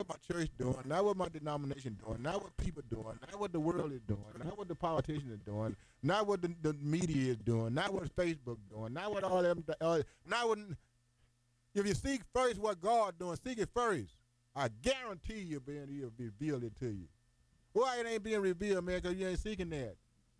what my church doing, not what my denomination doing, not what people doing, not what the world is doing, not what the politicians are doing, not what the media is doing, not what Facebook doing, not what all them, not what. If you seek first what God doing, seek it first. I guarantee you, man, He'll reveal it to you. Why it ain't being revealed, man? Because you ain't seeking that.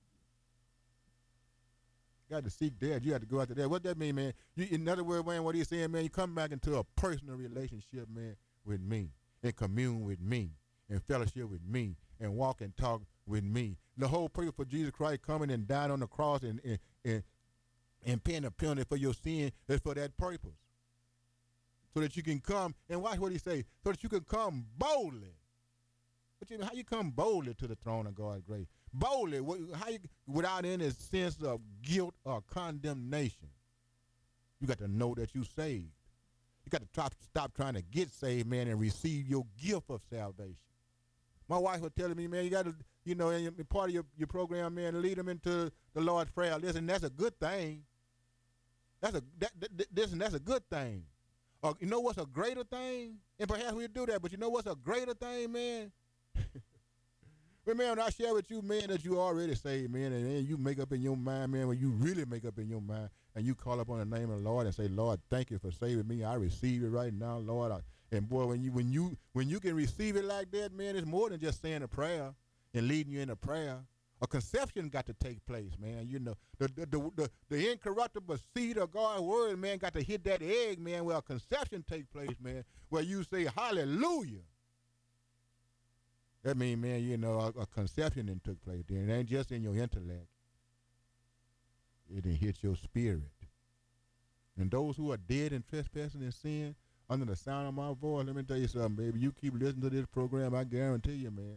You got to seek that. You got to go after that. What that mean, man? You, in other words, man, what he's saying, man, you come back into a personal relationship, man, with me, and commune with me, and fellowship with me, and walk and talk with me. The whole purpose for Jesus Christ coming and dying on the cross and paying the penalty for your sin is for that purpose. So that you can come and watch what he say, so that you can come boldly. But you, how you come boldly to the throne of God's grace? Boldly, how you, without any sense of guilt or condemnation. You got to know that you saved. You got to stop trying to get saved, man, and receive your gift of salvation. My wife was telling me, man, you got to, you know, in part of your program, man, lead them into the Lord's Prayer. Listen, that's a good thing. That's a good thing. You know what's a greater thing? And perhaps we'll do that, but you know what's a greater thing, man? But man, when I share with you, man, that you already saved, man, and then you make up in your mind, man, when you really make up in your mind, and you call upon the name of the Lord and say, Lord, thank you for saving me. I receive it right now, Lord. And boy, when you can receive it like that, man, it's more than just saying a prayer and leading you in a prayer. A conception got to take place, man. You know, the incorruptible seed of God's word, man, got to hit that egg, man, where a conception take place, man, where you say, hallelujah. That means, man, you know, a conception then took place there. It ain't just in your intellect. It didn't hit your spirit. And those who are dead and trespassing in sin, under the sound of my voice, let me tell you something, baby. You keep listening to this program, I guarantee you, man.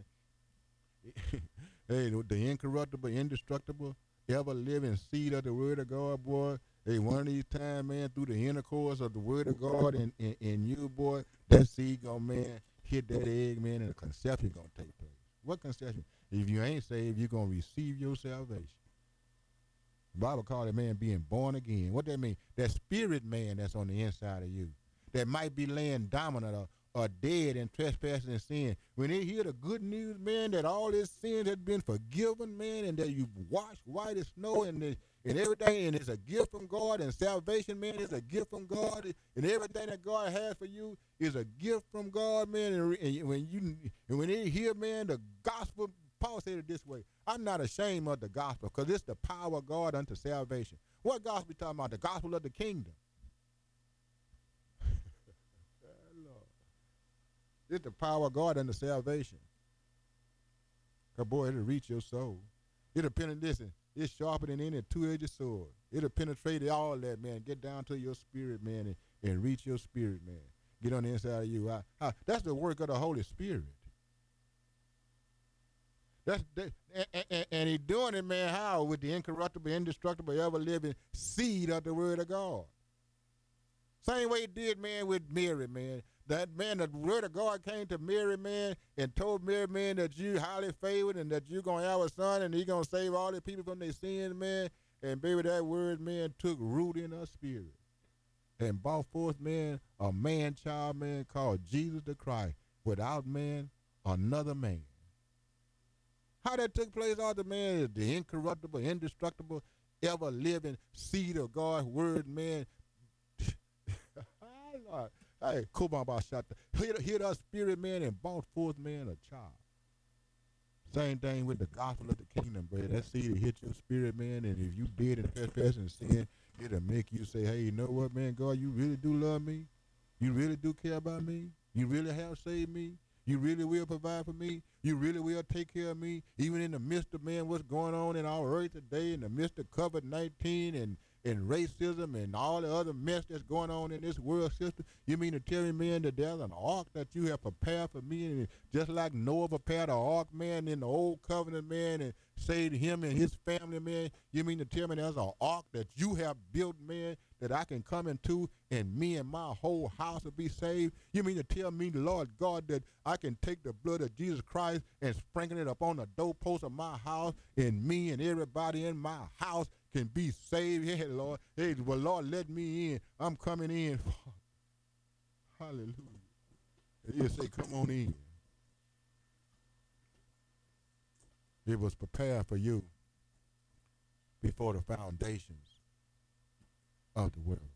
Hey, the incorruptible, indestructible, ever living seed of the word of God, boy. Hey, one of these times, man, through the intercourse of the word of God in you, boy, that seed gonna, man, hit that egg, man, and the conception gonna take place. What conception? If you ain't saved, you're gonna receive your salvation. The Bible called it, man, being born again. What that mean? That spirit man that's on the inside of you, that might be laying dominant or dead and trespassing and sin. When they hear the good news, man, that all his sins has been forgiven, man, and that you washed white as snow and everything, and it's a gift from God, and salvation, man, is a gift from God, and everything that God has for you is a gift from God, man. And when they hear, man, the gospel, Paul said it this way: I'm not ashamed of the gospel, because it's the power of God unto salvation. What gospel we talking about? The gospel of the kingdom. It's the power of God unto salvation. Because, boy, it'll reach your soul. It'll penetrate, listen, it's sharper than any two-edged sword. It'll penetrate all that, man. Get down to your spirit, man, and reach your spirit, man. Get on the inside of you. That's the work of the Holy Spirit. And he's doing it, man, how? With the incorruptible, indestructible, ever-living seed of the word of God. Same way he did, man, with Mary, man. That, man, the word of God came to Mary, man, and told Mary, man, that you highly favored and that you're going to have a son and he's going to save all the people from their sins, man. And, baby, that word, man, took root in her spirit and brought forth, man, a man-child, man, called Jesus the Christ. Without, man, another man. How that took place, all the man, is the incorruptible, indestructible, ever-living seed of God's word, man. Hey, Kubamba shot hit our spirit, man, and brought forth, man, a child. Same thing with the gospel of the kingdom, bro. That seed will hit your spirit, man, and if you did in trespass and sin, it'll make you say, hey, you know what, man, God, you really do love me? You really do care about me? You really have saved me? You really will provide for me? You really will take care of me? Even in the midst of, man, what's going on in our earth today, in the midst of COVID-19 and racism and all the other mess that's going on in this world system, you mean to tell me, man, that there's an ark that you have prepared for me, and just like Noah prepared an ark, man, in the old covenant, man, and saved him and his family, man, you mean to tell me there's an ark that you have built, man, that I can come into and me and my whole house will be saved? You mean to tell me, Lord God, that I can take the blood of Jesus Christ and sprinkle it upon the doorpost of my house, and me and everybody in my house can be saved? Hey, Lord. Hey, well, Lord, let me in. I'm coming in. Hallelujah. He'll say, come on in. It was prepared for you before the foundations of the world.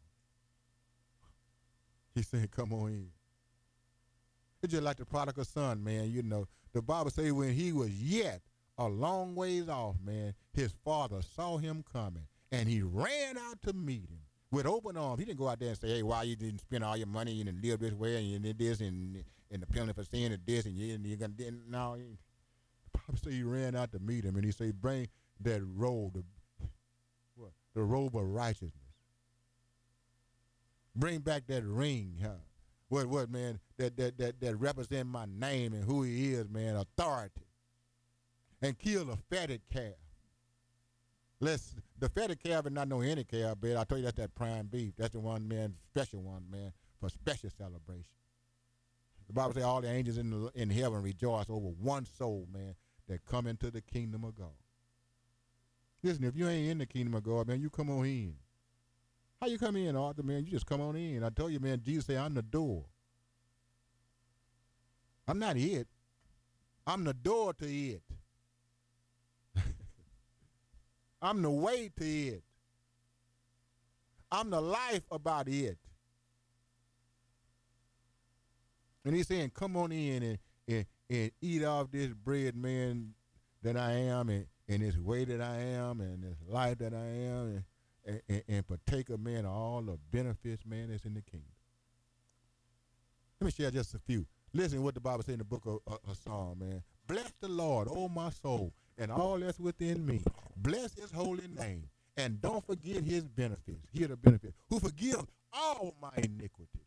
He said, come on in. It's just like the prodigal son, man. You know, the Bible says when he was yet a long ways off, man, his father saw him coming, and he ran out to meet him with open arms. He didn't go out there and say, hey, why you didn't spend all your money, you didn't live this way, and you did this, and the penalty for sin is this, and you're going to, no. The Bible says he ran out to meet him, and he said, bring that robe, the robe of righteousness. Bring back that ring, huh? What, man, that represent my name and who he is, man, authority. And kill a fatted calf. The fatted calf is not no any calf, but I told you that's that prime beef. That's the one, man, special one, man, for special celebration. The Bible says all the angels in heaven rejoice over one soul, man, that come into the kingdom of God. Listen, if you ain't in the kingdom of God, man, you come on in. How you come in, Arthur, man? You just come on in. I told you, man, Jesus said, I'm the door. I'm not it. I'm the door to it. I'm the way to it. I'm the life about it. And he's saying, come on in and eat off this bread, man, that I am, and this way that I am, and this life that I am, and partake of, man, all the benefits, man, that's in the kingdom. Let me share just a few. Listen to what the Bible says in the book of Psalm, man. Bless the Lord, O my soul, and all that's within me. Bless his holy name, and don't forget his benefits. Here are the benefits. Who forgives all my iniquities.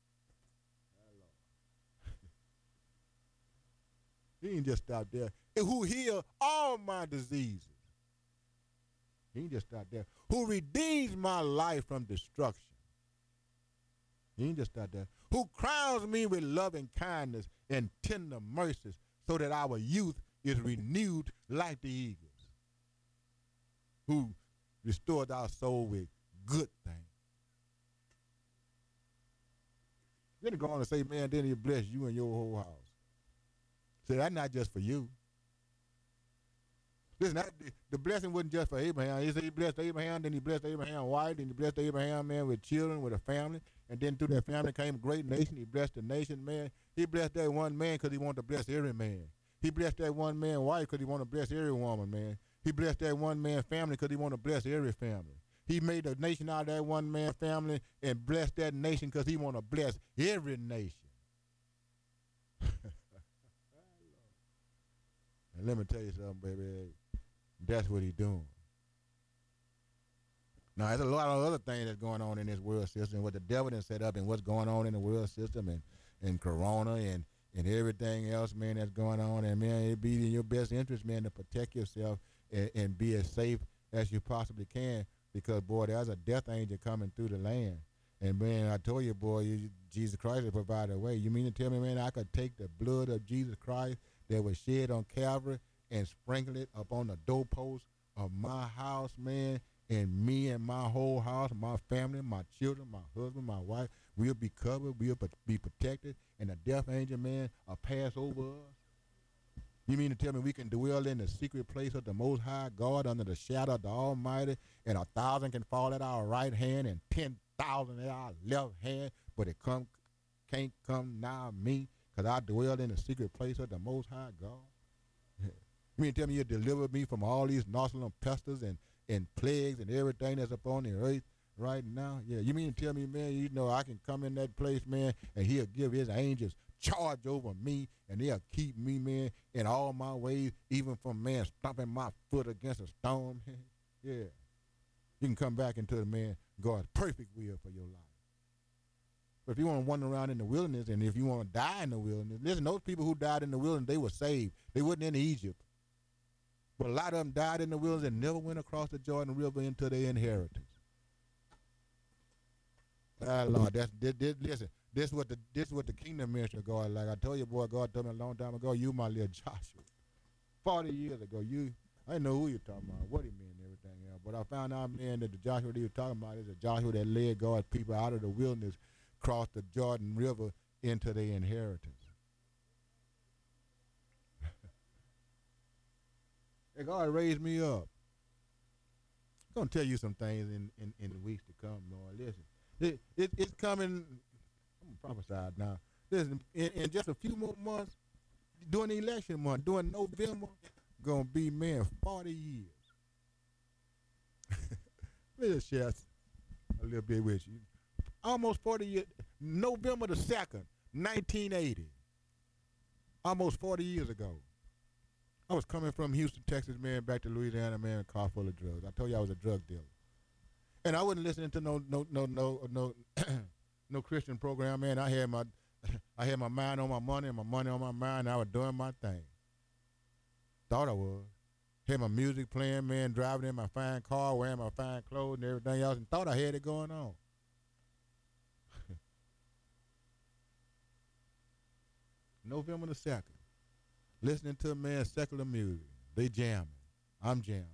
He ain't just stop there. And who heal all my diseases. He ain't just stop there. Who redeems my life from destruction. He ain't just stop there. Who crowns me with loving kindness and tender mercies, so that our youth is renewed like the eagles. Who restores our soul with good things. Then he go on and say, man, then he'll bless you and your whole house. So that's not just for you. Listen, the blessing wasn't just for Abraham. He said he blessed Abraham, then he blessed Abraham's wife, then he blessed Abraham, man, with children, with a family. And then through that family came a great nation. He blessed the nation, man. He blessed that one man because he wanted to bless every man. He blessed that one man wife because he wanted to bless every woman, man. He blessed that one man family because he wanted to bless every family. He made a nation out of that one man family and blessed that nation because he wanted to bless every nation. And let me tell you something, baby. That's what he's doing. Now, there's a lot of other things that's going on in this world system, what the devil done set up and what's going on in the world system and corona and everything else, man, that's going on. And, man, it be in your best interest, man, to protect yourself and be as safe as you possibly can because, boy, there's a death angel coming through the land. And, man, I told you, boy, Jesus Christ will provide a way. You mean to tell me, man, I could take the blood of Jesus Christ that was shed on Calvary and sprinkle it up on the doorpost of my house, man, and me and my whole house, my family, my children, my husband, my wife, we'll be covered, we'll be protected, and the death angel, man, will pass over us? You mean to tell me we can dwell in the secret place of the Most High God under the shadow of the Almighty, and 1,000 can fall at our right hand and 10,000 at our left hand, but it can't come nigh me, because I dwell in the secret place of the Most High God? You mean to tell me you delivered me from all these nostril pestilence and plagues and everything that's upon the earth right now? Yeah, you mean to tell me, man, you know I can come in that place, man, and he'll give his angels charge over me, and they'll keep me, man, in all my ways, even from, man, stomping my foot against a stone, man. Yeah. You can come back into the, man, God's perfect will for your life. But if you want to wander around in the wilderness, and if you want to die in the wilderness, listen, those people who died in the wilderness, they were saved. They wasn't in Egypt. But a lot of them died in the wilderness and never went across the Jordan River into their inheritance. Lord, listen, this is what the kingdom ministry of God like. I told you, boy, God told me a long time ago, you my little Joshua. 40 years ago, I didn't know who you're talking about, what he meant and everything else. But I found out, man, that the Joshua that he was talking about is a Joshua that led God's people out of the wilderness, crossed the Jordan River into their inheritance. And God raised me up. I'm gonna tell you some things in the weeks to come, Lord. Listen, it's coming. I'm prophesied now. Listen, in just a few more months, during the election month, during November, gonna be, man, 40 years. Let's share a little bit with you. Almost 40 years. November the 2nd, 1980. Almost 40 years ago. I was coming from Houston, Texas, man, back to Louisiana, man, a car full of drugs. I told you I was a drug dealer. And I wasn't listening to no no Christian program, man. I had my mind on my money and my money on my mind. I was doing my thing. Thought I was. Had my music playing, man, driving in my fine car, wearing my fine clothes and everything else, and thought I had it going on. November the 2nd. Listening to, man, secular music. They jamming. I'm jamming.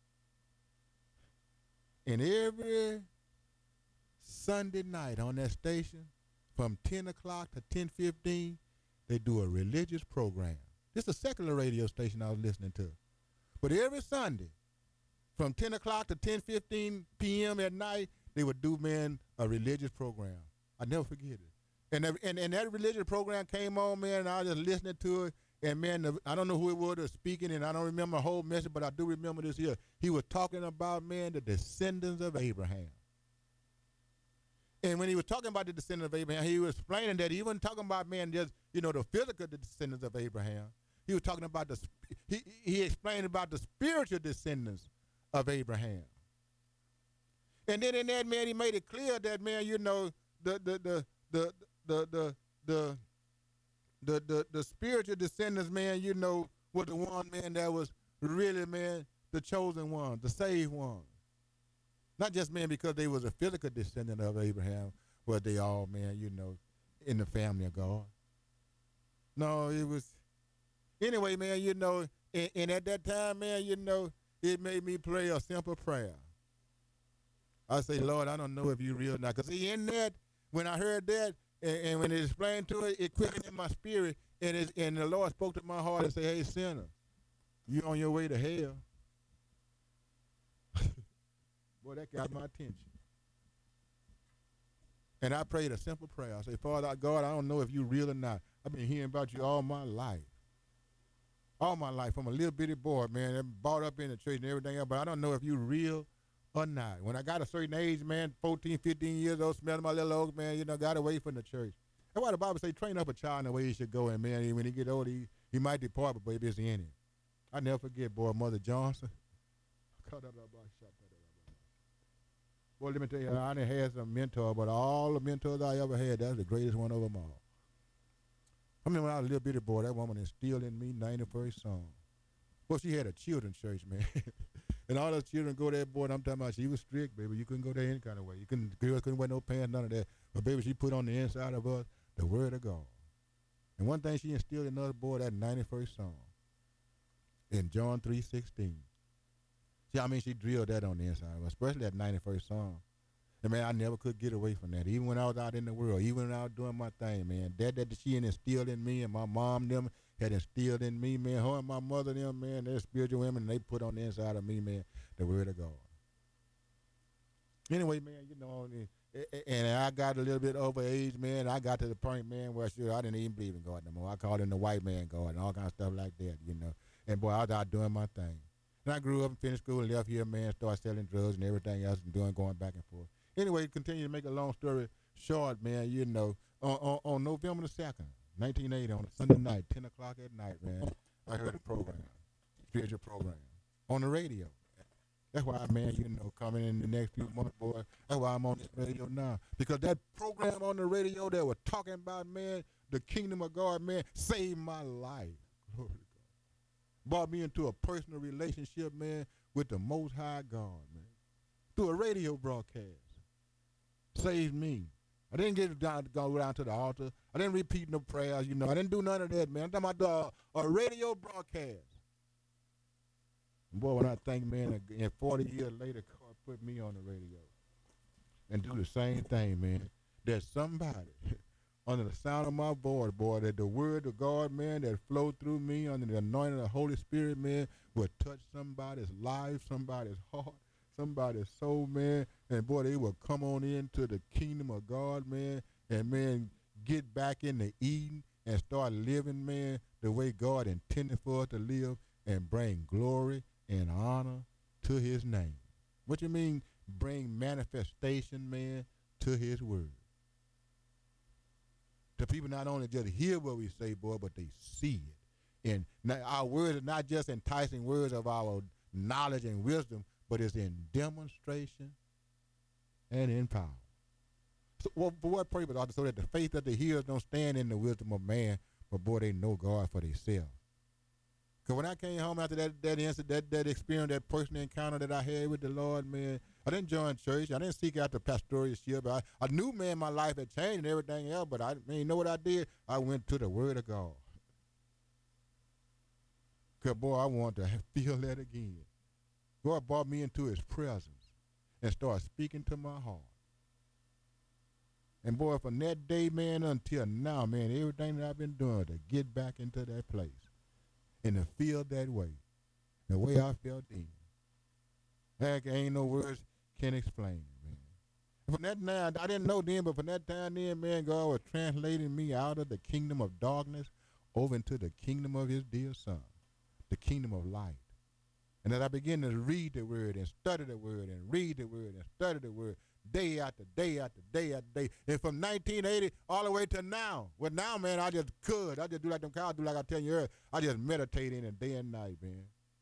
And every Sunday night on that station, from 10 o'clock to 10:15, they do a religious program. This is a secular radio station I was listening to. But every Sunday, from 10 o'clock to 10:15 p.m. at night, they would do, man, a religious program. I never forget it. And that religious program came on, man, and I was just listening to it. And, man, I don't know who it was that was speaking, and I don't remember the whole message, but I do remember this here. He was talking about, man, the descendants of Abraham. And when he was talking about the descendants of Abraham, he was explaining that he wasn't talking about, man, just, the physical descendants of Abraham. He was talking about he explained about the spiritual descendants of Abraham. And then in that, man, he made it clear that, man, the spiritual descendants, man, was the one, man, that was really, man, the chosen one, the saved one. Not just, man, because they was a physical descendant of Abraham, but they all, man, in the family of God. No, it was, anyway, man, and at that time, man, it made me pray a simple prayer. I say, Lord, I don't know if you real or not. Because in that, when I heard that, and when it explained to it, it quickened in my spirit, and the Lord spoke to my heart and said, hey, sinner, you on your way to hell. Boy, that got my attention. And I prayed a simple prayer. I say, Father God, I don't know if you real or not. I've been hearing about you all my life. All my life, from a little bitty boy, man, brought up in the church and everything else, but I don't know if you real or not. When I got a certain age, man, 14, 15 years old, smelling my little old, man, got away from the church. That's why the Bible say, train up a child in the way he should go, and, man, when he get old, he might depart, but baby, it's in him. I never forget, boy, Mother Johnson. Boy, let me tell you, I done had some mentors, but all the mentors I ever had, that's the greatest one of them all. I mean, when I was a little bitty boy, that woman instilled in me 91st Psalm. Well, she had a children's church, man. And all those children go there, boy, and I'm talking about she was strict, baby. You couldn't go there any kind of way. Girls couldn't wear no pants, none of that. But, baby, she put on the inside of us the word of God. And one thing she instilled in us, boy, that 91st Psalm in John 3:16. See, I mean, she drilled that on the inside of us, especially that 91st Psalm. And, man, I never could get away from that. Even when I was out in the world, even when I was doing my thing, man, that she instilled in me, and my mom, them, had instilled in me, man. Her and my mother, them, man, they're spiritual women, and they put on the inside of me, man, the word of God. Anyway, man, and I got a little bit over age, man. I got to the point, man, where sure I didn't even believe in God no more. I called him the white man God and all kind of stuff like that, And, boy, I was out doing my thing. And I grew up and finished school and left here, man, started selling drugs and everything else and going back and forth. Anyway, continue to make a long story short, man, on November the 2nd, 1980, on a Sunday night, 10 o'clock at night, man, I heard a program, spiritual program, on the radio. That's why, man, coming in the next few months, boy, that's why I'm on this radio now. Because that program on the radio that was talking about, man, the kingdom of God, man, saved my life. Glory to God. Brought me into a personal relationship, man, with the Most High God, man, through a radio broadcast. Saved me. I didn't go down to the altar. I didn't repeat no prayers, I didn't do none of that, man. I'm talking about a radio broadcast. And boy, when I think, man, and 40 years later, God put me on the radio and do the same thing, man. There's somebody under the sound of my voice, boy, that the word of God, man, that flowed through me under the anointing of the Holy Spirit, man, will touch somebody's life, somebody's heart, somebody's soul, man. And boy, they will come on into the kingdom of God, man, and man, get back into Eden and start living, man, the way God intended for us to live and bring glory and honor to his name. What you mean bring manifestation, man, to his word? The people not only just hear what we say, boy, but they see it. And our words are not just enticing words of our knowledge and wisdom, but it's in demonstration and in power. So, well, for what purpose? So that the faith of the hearers don't stand in the wisdom of man, but boy, they know God for themselves. Because when I came home after that incident, that experience, that personal encounter that I had with the Lord, man, I didn't join church. I didn't seek out the pastoralship. I knew, man, my life had changed and everything else, but you know what I did? I went to the Word of God. Because, boy, I wanted to feel that again. God brought me into his presence and started speaking to my heart. And, boy, from that day, man, until now, man, everything that I've been doing to get back into that place and to feel that way, the way I felt then. Heck, ain't no words can explain it, man. And from that now, I didn't know then, but from that time then, man, God was translating me out of the kingdom of darkness over into the kingdom of his dear son, the kingdom of light. And as I began to read the word and study the word and read the word and study the word, day after day after day after day. And from 1980 all the way to now. Well, now, man, I just do like them cows do, like I tell you earlier. I just meditate in it day and night, man.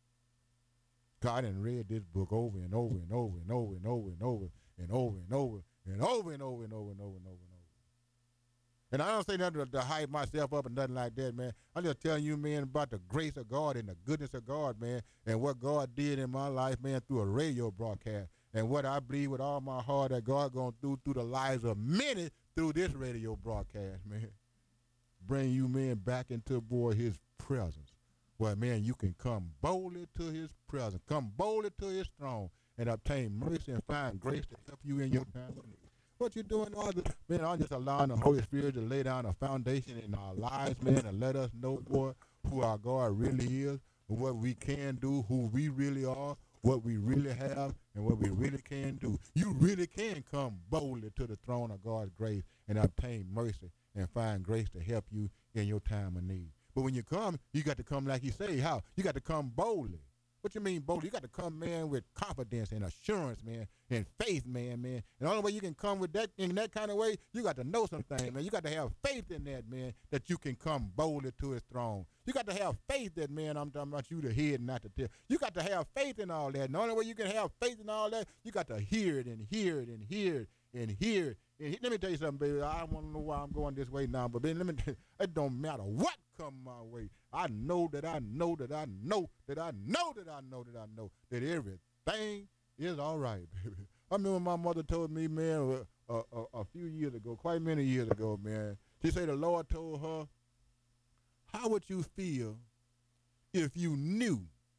God done read this book over and over and over and over and over and over and over and over and over and over and over and over and over and over. And I don't say nothing to hype myself up and nothing like that, man. I'm just telling you, man, about the grace of God and the goodness of God, man, and what God did in my life, man, through a radio broadcast. And what I believe with all my heart that God going to do through the lives of many through this radio broadcast, man. Bring you, man, back into, boy, his presence. Well, man, you can come boldly to his presence, come boldly to his throne, and obtain mercy and find grace to help you in your time of need. What you doing, man? I'm just allowing the Holy Spirit to lay down a foundation in our lives, man, and let us know, boy, who our God really is, what we can do, who we really are, what we really have, and what we really can do. You really can come boldly to the throne of God's grace and obtain mercy and find grace to help you in your time of need. But when you come, you got to come like he say. How? You got to come boldly. What you mean boldly? You got to come, man, with confidence and assurance, man, and faith, man. And the only way you can come with that in that kind of way, you got to know something, man. You got to have faith in that, man, that you can come boldly to his throne. You got to have faith that, man, I'm talking about you the head, not the tail. You got to have faith in all that. And the only way you can have faith in all that, you got to hear it and hear it and hear it and hear it. And let me tell you something, baby. I don't want to know why I'm going this way now, but baby, let me tell you, it don't matter what come my way. I know that I know that I know that I know that I know that I know that everything is all right, baby. I remember my mother told me, man, a few years ago, quite many years ago, man. She said the Lord told her, how would you feel if you knew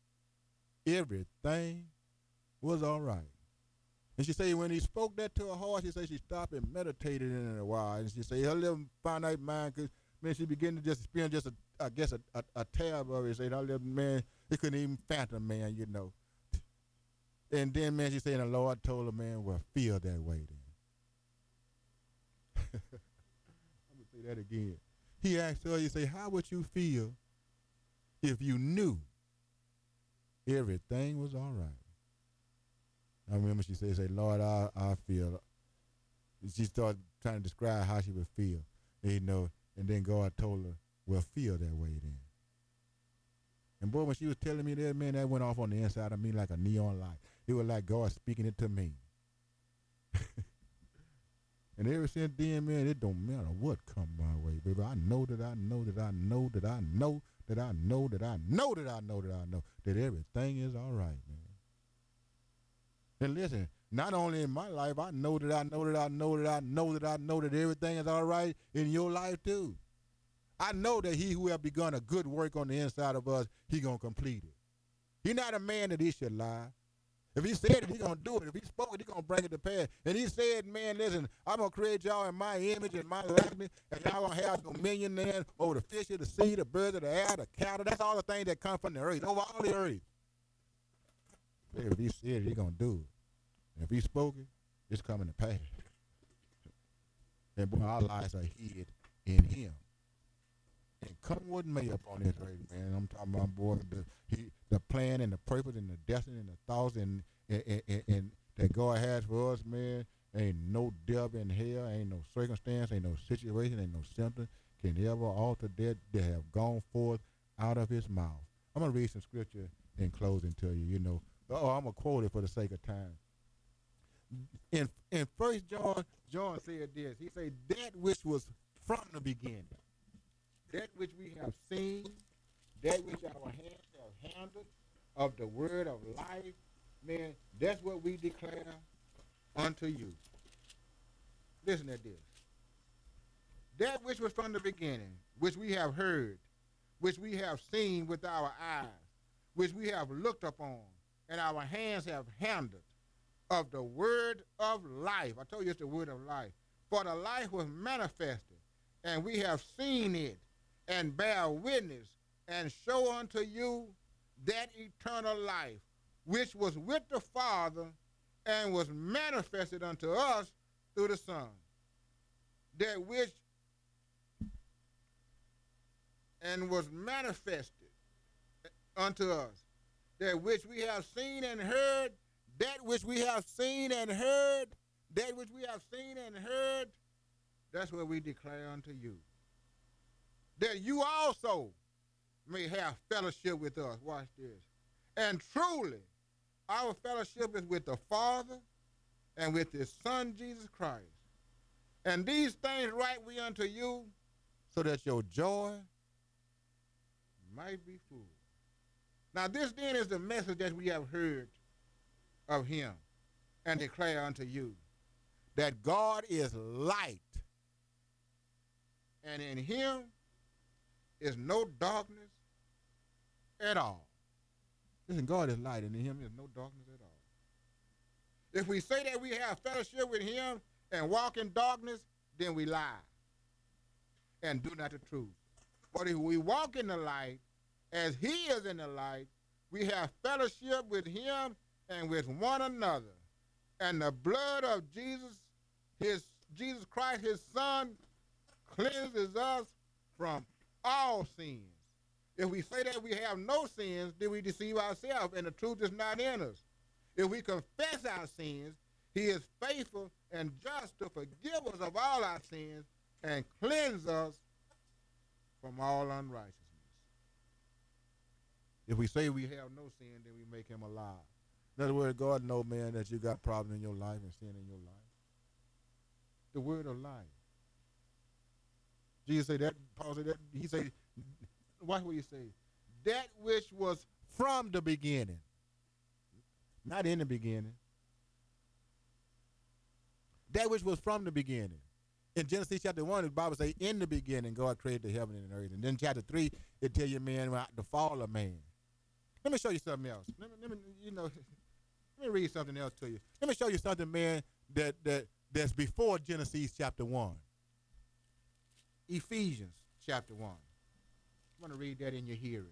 everything was all right? And she said when he spoke that to her heart, she said she stopped and meditated in it a while. And she said her little finite mind, because, man, she began to just experience just, a tab of it. She said her little, man, it couldn't even fathom, man, you know. And then, man, she said the Lord told her, man, well, feel that way then. I'm going to say that again. He asked her, he said, how would you feel if you knew everything was all right? I remember she said, Lord, I feel. She started trying to describe how she would feel, you know, and then God told her, well, feel that way then. And boy, when she was telling me that, man, that went off on the inside of me like a neon light. It was like God speaking it to me. And ever since then, man, it don't matter what come my way, baby. I know that I know that I know that I know that I know that I know that I know that I know that everything is all right, man. And listen, not only in my life, I know that I know that I know that I know that I know that everything is all right in your life too. I know that he who have begun a good work on the inside of us, he going to complete it. He's not a man that he should lie. If he said it, he's going to do it. If he spoke it, he's going to bring it to pass. And he said, man, listen, I'm going to create y'all in my image and my likeness, and y'all going to have dominion then over the fish of the sea, the birds of the air, the cattle. That's all the things that come from the earth, over all the earth. If he said it, he's going to do it. If he spoke it, it's coming to pass. And boy, our lives are hid in him. And come what may up on this earth, man. I'm talking about, boy, the plan and the purpose and the destiny and the thoughts and that God has for us, man. Ain't no devil in hell, ain't no circumstance, ain't no situation, ain't no symptom can ever alter that have gone forth out of his mouth. I'm going to read some scripture in closing to you, you know. I'm going to quote it for the sake of time. In 1 John said this. He said, that which was from the beginning, that which we have seen, that which our hands have handled of the word of life, man, that's what we declare unto you. Listen at this. That which was from the beginning, which we have heard, which we have seen with our eyes, which we have looked upon, and our hands have handled of the word of life. I told you it's the word of life. For the life was manifested, and we have seen it, and bear witness, and show unto you that eternal life, which was with the Father, and was manifested unto us through the Son. That which and was manifested unto us, that which we have seen and heard, that which we have seen and heard, that which we have seen and heard, that's what we declare unto you. That you also may have fellowship with us. Watch this. And truly, our fellowship is with the Father and with his Son, Jesus Christ. And these things write we unto you, so that your joy might be full. Now this then is the message that we have heard of him and declare unto you, that God is light, and in him is no darkness at all. Listen, God is light, and in him is no darkness at all. If we say that we have fellowship with him and walk in darkness, then we lie and do not the truth. But if we walk in the light, as he is in the light, we have fellowship with him and with one another. And the blood of Jesus Christ, his Son, cleanses us from all sins. If we say that we have no sins, then we deceive ourselves, and the truth is not in us. If we confess our sins, he is faithful and just to forgive us of all our sins and cleanse us from all unrighteousness. If we say we have no sin, then we make him a liar. In other words, God knows, man, that you got problems in your life and sin in your life. The word of life. Jesus said that, Paul said that, he said, watch what he say. That which was from the beginning. Not in the beginning. That which was from the beginning. In Genesis chapter 1, the Bible says, in the beginning, God created the heaven and the earth. And then chapter 3, it tell you, man, about the fall of man. Let me show you something else. Let me read something else to you. Let me show you something, man, that's before Genesis chapter 1. Ephesians chapter 1. I'm going to read that in your hearing.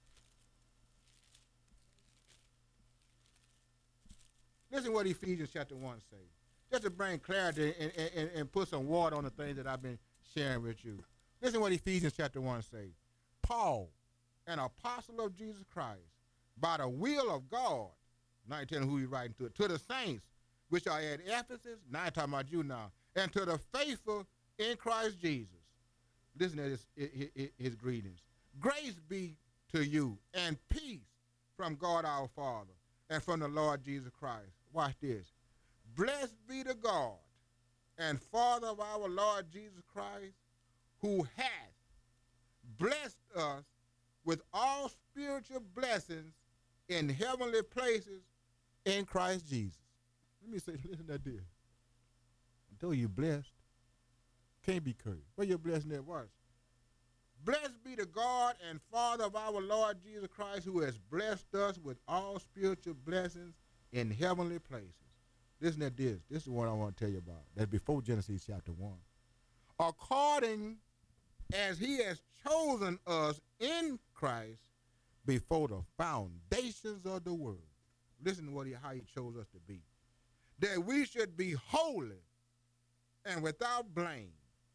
Listen what Ephesians chapter 1 says. Just to bring clarity and put some water on the things that I've been sharing with you. Listen what Ephesians chapter 1 says. Paul, an apostle of Jesus Christ, by the will of God, now he's telling who he's writing to the saints, which are at Ephesus, now I'm talking about you now, and to the faithful in Christ Jesus. Listen to his greetings. Grace be to you and peace from God our Father and from the Lord Jesus Christ. Watch this. Blessed be the God and Father of our Lord Jesus Christ, who hath blessed us with all spiritual blessings in heavenly places in Christ Jesus. Let me say, listen to this. Though you blessed, can't be cursed. Where you blessing at? Watch. Blessed be the God and Father of our Lord Jesus Christ, who has blessed us with all spiritual blessings in heavenly places. Listen to this. This is what I want to tell you about. That's before Genesis chapter 1. According as he has chosen us in Christ before the foundations of the world. Listen to how he chose us to be. That we should be holy and without blame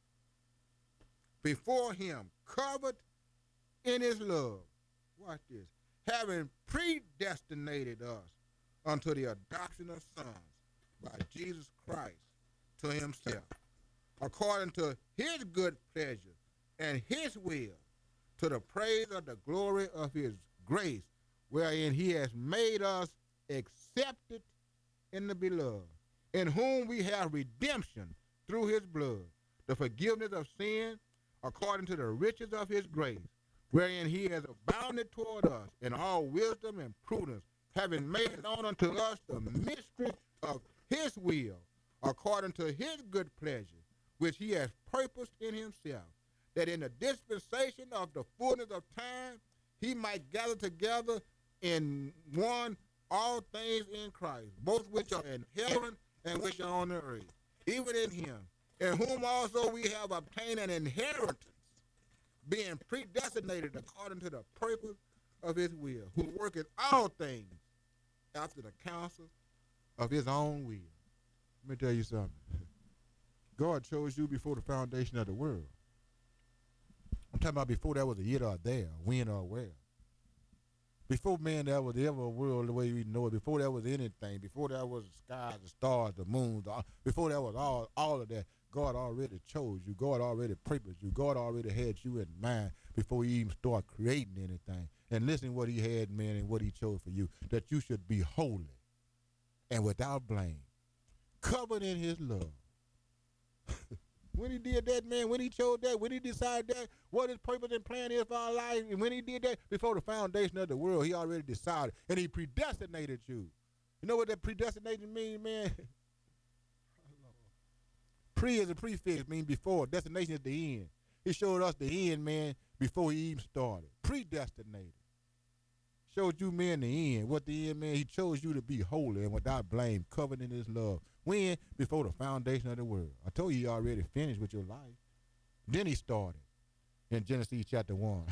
before him, covered in his love. Watch this. Having predestinated us unto the adoption of sons by Jesus Christ to himself, according to his good pleasure and his will, to the praise of the glory of his grace, wherein he has made us accepted in the beloved, in whom we have redemption through his blood, the forgiveness of sin, according to the riches of his grace, wherein he has abounded toward us in all wisdom and prudence, having made known unto us the mystery of his will, according to his good pleasure, which he has purposed in himself, that in the dispensation of the fullness of time he might gather together in one all things in Christ, both which are in heaven and which are on the earth, even in him, in whom also we have obtained an inheritance, being predestinated according to the purpose of his will, who worketh all things after the counsel of his own will. Let me tell you something. God chose you before the foundation of the world. I'm talking about before there was a yet or there, a when or a where. Before, man, there was ever a world the way we know it. Before there was anything. Before there was the skies, the stars, the moon. Before there was all of that, God already chose you. God already purposed you. God already had you in mind before he even started creating anything. And listen what he had, man, and what he chose for you. That you should be holy and without blame, covered in his love. When he did that, man, when he chose that, when he decided that, what his purpose and plan is for our life, and when he did that, before the foundation of the world, he already decided, and he predestinated you. You know what that predestination means, man? Pre is a prefix, means before. Destination is the end. He showed us the end, man, before he even started. Predestinated. Showed you, man, the end. What the end, man? He chose you to be holy and without blame, covered in his love. When? Before the foundation of the world. I told you he already finished with your life. Then he started in Genesis chapter 1.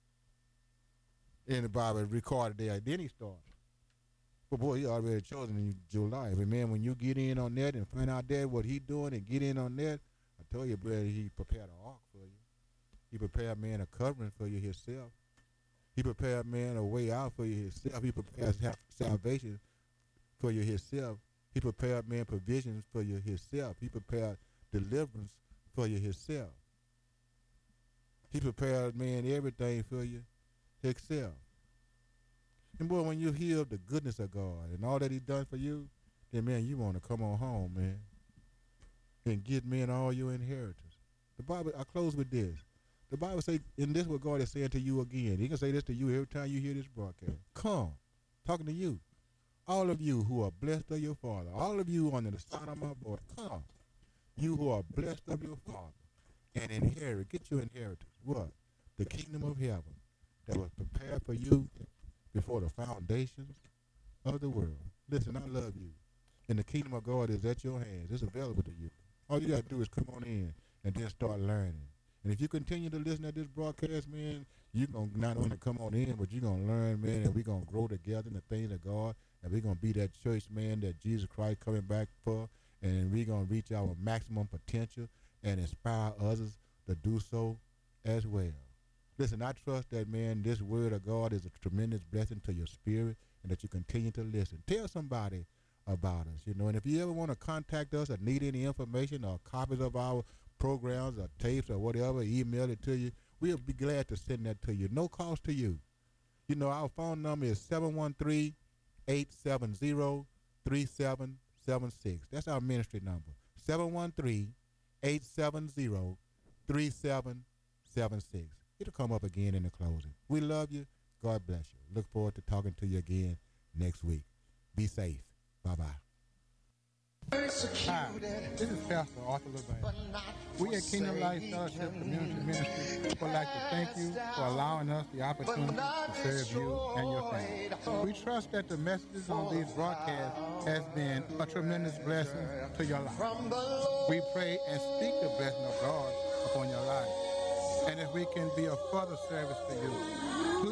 In the Bible, it's recorded there. Then he started. But boy, he already chosen your life. And man, when you get in on that and find out that what he doing and get in on that, I told you, brother, he prepared an ark for you. He prepared, man, a covering for you himself. He prepared, man, a way out for you himself. He prepared salvation for you himself. He prepared, man, provisions for you himself. He prepared deliverance for you himself. He prepared, man, everything for you himself. And boy, when you hear the goodness of God and all that he done for you, then, man, you want to come on home, man, and get, man, all your inheritance. The Bible, I close with this. The Bible say, and this is what God is saying to you again. He can say this to you every time you hear this broadcast. Come, talking to you. All of you who are blessed of your Father, all of you under the sound of my voice, come. You who are blessed of your Father and inherit, get your inheritance. What? The kingdom of heaven that was prepared for you before the foundations of the world. Listen, I love you. And the kingdom of God is at your hands. It's available to you. All you got to do is come on in and then start learning. And if you continue to listen to this broadcast, man, you're going to not only come on in, but you're going to learn, man, and we're going to grow together in the things of God. And we're going to be that church, man, that Jesus Christ coming back for. And we're going to reach our maximum potential and inspire others to do so as well. Listen, I trust that, man, this word of God is a tremendous blessing to your spirit and that you continue to listen. Tell somebody about us, you know. And if you ever want to contact us or need any information or copies of our programs or tapes or whatever, email it to you. We'll be glad to send that to you. No cost to you. You know, our phone number is 713-870-3776. That's our ministry number, 713-870-3776. It'll come up again in the closing. We love you. God bless you. Look forward to talking to you again next week. Be safe. Bye-bye. Hi, this is Pastor Arthur LeVay. We at Kingdom Life Fellowship Community Ministry would like to thank you for allowing us the opportunity to serve you and your family. We trust that the messages on these broadcasts has been a tremendous blessing to your life. We pray and speak the blessing of God upon your life. And if we can be of further service to you,